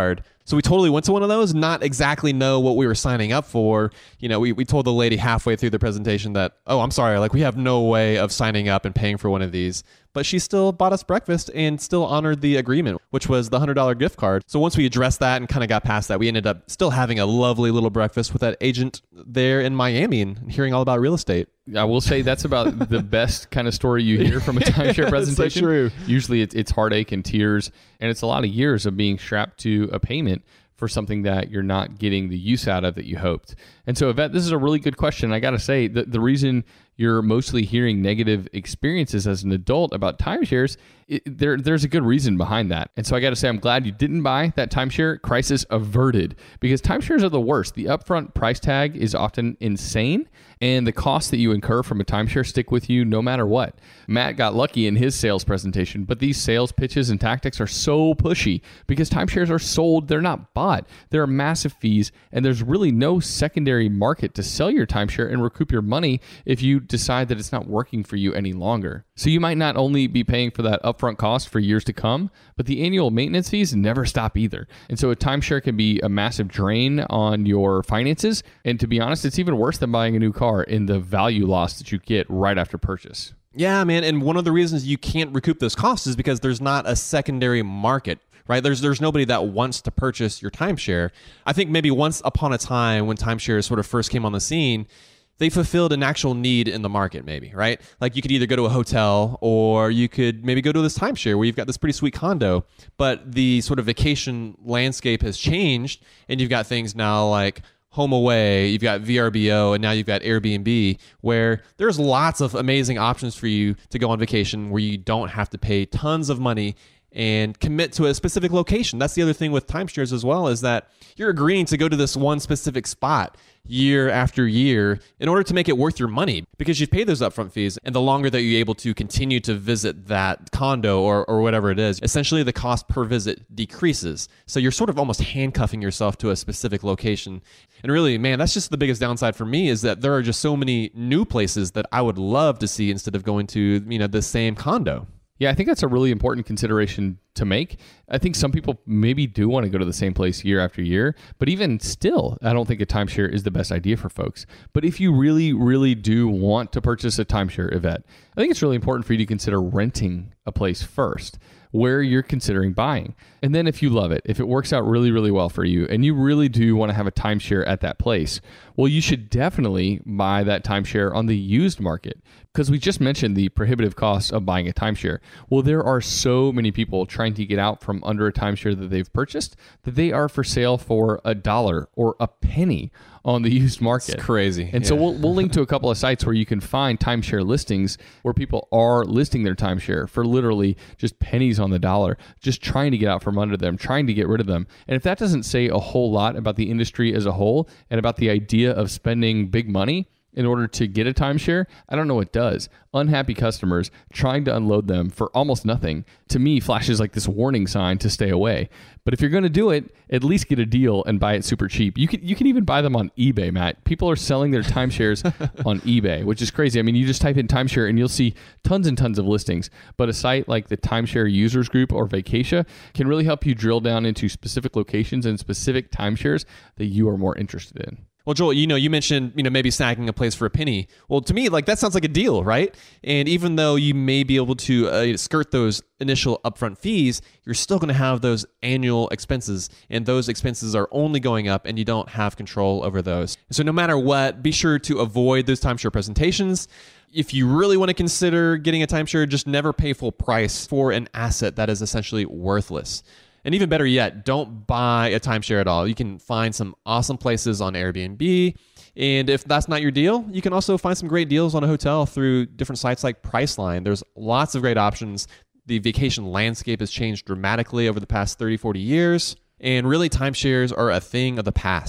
So we totally went to one of those, not exactly know what we were signing up for. We told the lady halfway through the presentation that, oh, I'm sorry, like we have no way of signing up and paying for one of these. But she still bought us breakfast and still honored the agreement, which was the $100 gift card. So once we addressed that and kind of got past that, we ended up still having a lovely little breakfast with that agent there in Miami and hearing all about real estate. I will say that's about the best kind of story you hear from a timeshare presentation. That's so true. Usually it's heartache and tears, and it's a lot of years of being strapped to a payment for something that you're not getting the use out of that you hoped. And so, Yvette, this is a really good question. I got to say, the reason you're mostly hearing negative experiences as an adult about timeshares, there's a good reason behind that. And so I got to say, I'm glad you didn't buy that timeshare. Crisis averted, because timeshares are the worst. The upfront price tag is often insane, and the costs that you incur from a timeshare stick with you no matter what. Matt got lucky in his sales presentation, but these sales pitches and tactics are so pushy because timeshares are sold, they're not bought. There are massive fees, and there's really no secondary market to sell your timeshare and recoup your money if you decide that it's not working for you any longer. So you might not only be paying for that upfront cost for years to come, but the annual maintenance fees never stop either. And so a timeshare can be a massive drain on your finances. And to be honest, it's even worse than buying a new car in the value loss that you get right after purchase. Yeah, man. And one of the reasons you can't recoup those costs is because there's not a secondary market, right? There's nobody that wants to purchase your timeshare. I think maybe once upon a time when timeshares sort of first came on the scene, they fulfilled an actual need in the market, maybe, right? Like you could either go to a hotel or you could maybe go to this timeshare where you've got this pretty sweet condo, but the sort of vacation landscape has changed and you've got things now like HomeAway, you've got VRBO, and now you've got Airbnb, where there's lots of amazing options for you to go on vacation where you don't have to pay tons of money and commit to a specific location. That's the other thing with timeshares as well, is that you're agreeing to go to this one specific spot year after year in order to make it worth your money, because you've paid those upfront fees. And the longer that you're able to continue to visit that condo or whatever it is, essentially the cost per visit decreases. So you're sort of almost handcuffing yourself to a specific location. And really, man, that's just the biggest downside for me, is that there are just so many new places that I would love to see instead of going to, the same condo. Yeah, I think that's a really important consideration to make. I think some people maybe do want to go to the same place year after year, but even still, I don't think a timeshare is the best idea for folks. But if you really, really do want to purchase a timeshare, Yvette, I think it's really important for you to consider renting a place first where you're considering buying. And then if you love it, if it works out really, really well for you, and you really do want to have a timeshare at that place, well, you should definitely buy that timeshare on the used market, because we just mentioned the prohibitive cost of buying a timeshare. Well, there are so many people trying to get out from under a timeshare that they've purchased that they are for sale for $1 or a penny on the used market. It's crazy. And so we'll link to a couple of sites where you can find timeshare listings where people are listing their timeshare for literally just pennies on the dollar, just trying to get out from under them, trying to get rid of them. And if that doesn't say a whole lot about the industry as a whole and about the idea of spending big money in order to get a timeshare, I don't know what does. Unhappy customers trying to unload them for almost nothing, to me, flashes like this warning sign to stay away. But if you're going to do it, at least get a deal and buy it super cheap. You can even buy them on eBay, Matt. People are selling their timeshares on eBay, which is crazy. I mean, you just type in timeshare and you'll see tons and tons of listings. But a site like the Timeshare Users Group or Vacatia can really help you drill down into specific locations and specific timeshares that you are more interested in. Well, Joel, you mentioned, maybe snagging a place for a penny. Well, to me, that sounds like a deal, right? And even though you may be able to skirt those initial upfront fees, you're still going to have those annual expenses, and those expenses are only going up, and you don't have control over those. So no matter what, be sure to avoid those timeshare presentations. If you really want to consider getting a timeshare, just never pay full price for an asset that is essentially worthless. And even better yet, don't buy a timeshare at all. You can find some awesome places on Airbnb. And if that's not your deal, you can also find some great deals on a hotel through different sites like Priceline. There's lots of great options. The vacation landscape has changed dramatically over the past 30, 40 years. And really, timeshares are a thing of the past.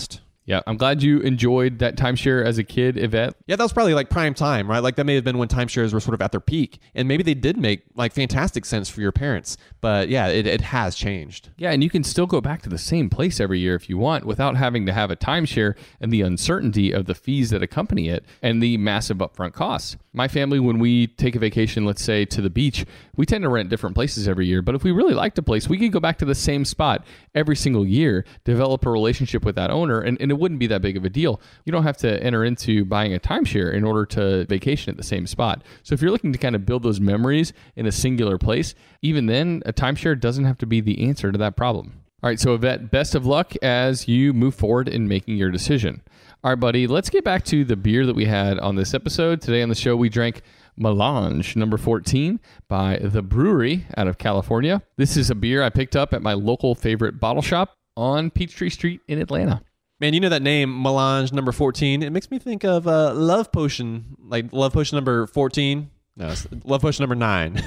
Yeah, I'm glad you enjoyed that timeshare as a kid, Yvette. Yeah, that was probably like prime time, right? Like that may have been when timeshares were sort of at their peak, and maybe they did make like fantastic sense for your parents. But yeah, it has changed. Yeah, and you can still go back to the same place every year if you want without having to have a timeshare and the uncertainty of the fees that accompany it and the massive upfront costs. My family, when we take a vacation, let's say to the beach, we tend to rent different places every year. But if we really liked a place, we could go back to the same spot every single year, develop a relationship with that owner, and it wouldn't be that big of a deal. You don't have to enter into buying a timeshare in order to vacation at the same spot. So if you're looking to kind of build those memories in a singular place, even then, a timeshare doesn't have to be the answer to that problem. All right, so Yvette, best of luck as you move forward in making your decision. All right, buddy, let's get back to the beer that we had on this episode. Today on the show, we drank Melange number 14 by The Brewery out of California. This is a beer I picked up at my local favorite bottle shop on Peachtree Street in Atlanta. Man, you know that name, Melange number 14. It makes me think of Love Potion, like Love Potion number 14. No, it's Love Potion number 9.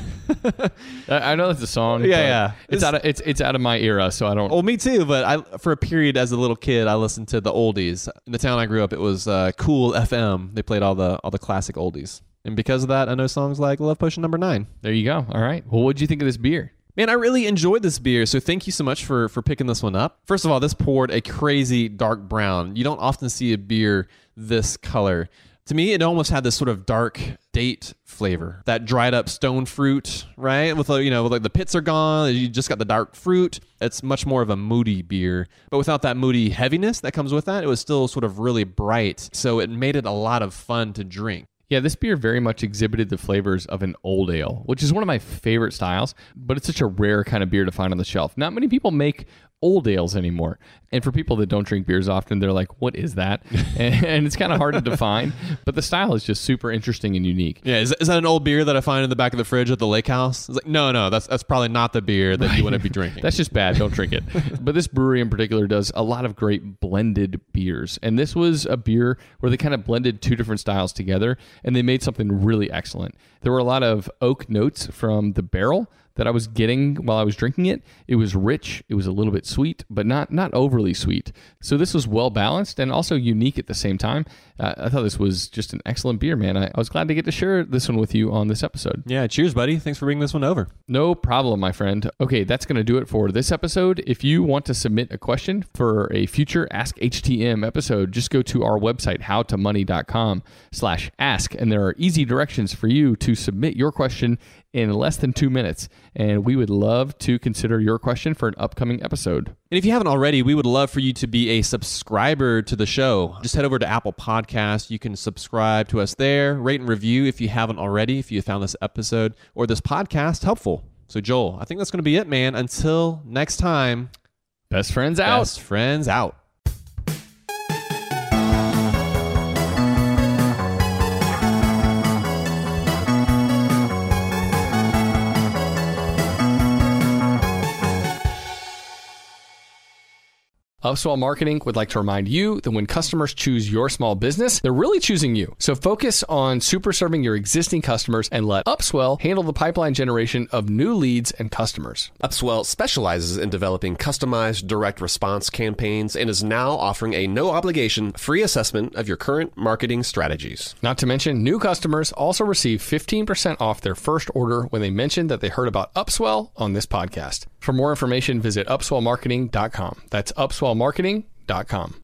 I know that's a song. Yeah. It's out of my era, so I don't. Well, me too. But for a period as a little kid, I listened to the oldies. In the town I grew up, it was Cool FM. They played all the classic oldies, and because of that, I know songs like Love Potion number 9. There you go. All right. Well, what'd you think of this beer? Man, I really enjoyed this beer, so thank you so much for picking this one up. First of all, this poured a crazy dark brown. You don't often see a beer this color. To me, it almost had this sort of dark date flavor, that dried up stone fruit, right? With like the pits are gone, you just got the dark fruit. It's much more of a moody beer, but without that moody heaviness that comes with that, it was still sort of really bright. So it made it a lot of fun to drink. Yeah, this beer very much exhibited the flavors of an old ale, which is one of my favorite styles, but it's such a rare kind of beer to find on the shelf. Not many people make old ales anymore. And for people that don't drink beers often, they're like, what is that? And it's kind of hard to define, but the style is just super interesting and unique. Yeah, is that an old beer that I find in the back of the fridge at the lake house? It's like, no, that's probably not the beer that you want to be drinking. That's just bad. Don't drink it. But this brewery in particular does a lot of great blended beers. And this was a beer where they kind of blended two different styles together, and they made something really excellent. There were a lot of oak notes from the barrel that I was getting while I was drinking it. It was rich. It was a little bit sweet, but not overly sweet. So this was well balanced and also unique at the same time. I thought this was just an excellent beer, man. I was glad to get to share this one with you on this episode. Yeah, cheers, buddy. Thanks for bringing this one over. No problem, my friend. Okay, that's going to do it for this episode. If you want to submit a question for a future Ask HTM episode, just go to our website, howtomoney.com/ask, and there are easy directions for you to submit your question in less than 2 minutes. And we would love to consider your question for an upcoming episode. And if you haven't already, we would love for you to be a subscriber to the show. Just head over to Apple Podcasts. You can subscribe to us there, rate and review if you haven't already, if you found this episode or this podcast helpful. So Joel, I think that's going to be it, man. Until next time. Best friends out. Best friends out. Upswell Marketing would like to remind you that when customers choose your small business, they're really choosing you. So focus on super serving your existing customers and let Upswell handle the pipeline generation of new leads and customers. Upswell specializes in developing customized direct response campaigns and is now offering a no-obligation free assessment of your current marketing strategies. Not to mention, new customers also receive 15% off their first order when they mention that they heard about Upswell on this podcast. For more information, visit upswellmarketing.com. That's upswellmarketing.com.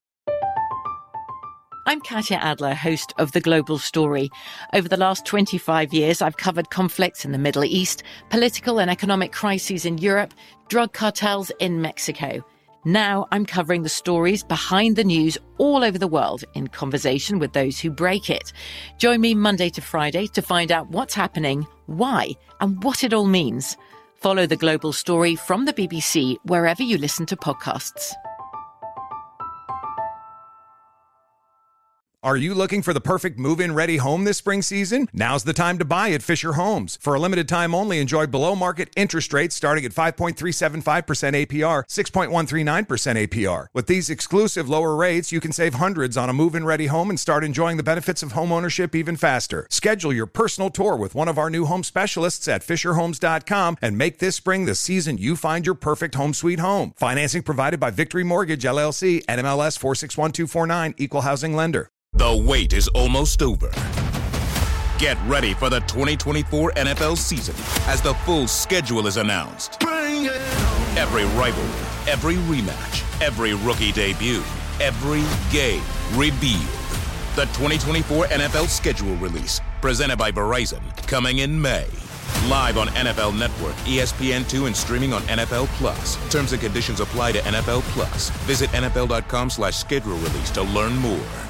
I'm Katya Adler, host of The Global Story. Over the last 25 years, I've covered conflicts in the Middle East, political and economic crises in Europe, drug cartels in Mexico. Now I'm covering the stories behind the news all over the world in conversation with those who break it. Join me Monday to Friday to find out what's happening, why, and what it all means. Follow The Global Story from the BBC wherever you listen to podcasts. Are you looking for the perfect move-in ready home this spring season? Now's the time to buy at Fisher Homes. For a limited time only, enjoy below-market interest rates starting at 5.375% APR, 6.139% APR. With these exclusive lower rates, you can save hundreds on a move-in ready home and start enjoying the benefits of home ownership even faster. Schedule your personal tour with one of our new home specialists at FisherHomes.com and make this spring the season you find your perfect home sweet home. Financing provided by Victory Mortgage, LLC, NMLS 461249, Equal Housing Lender. The wait is almost over. Get ready for the 2024 NFL season as the full schedule is announced. Every rivalry, every rematch, every rookie debut, every game revealed. The 2024 NFL schedule release, presented by Verizon, coming in May. Live on NFL Network, ESPN2, and streaming on NFL Plus. Terms and conditions apply to NFL Plus. Visit NFL.com/schedule release to learn more.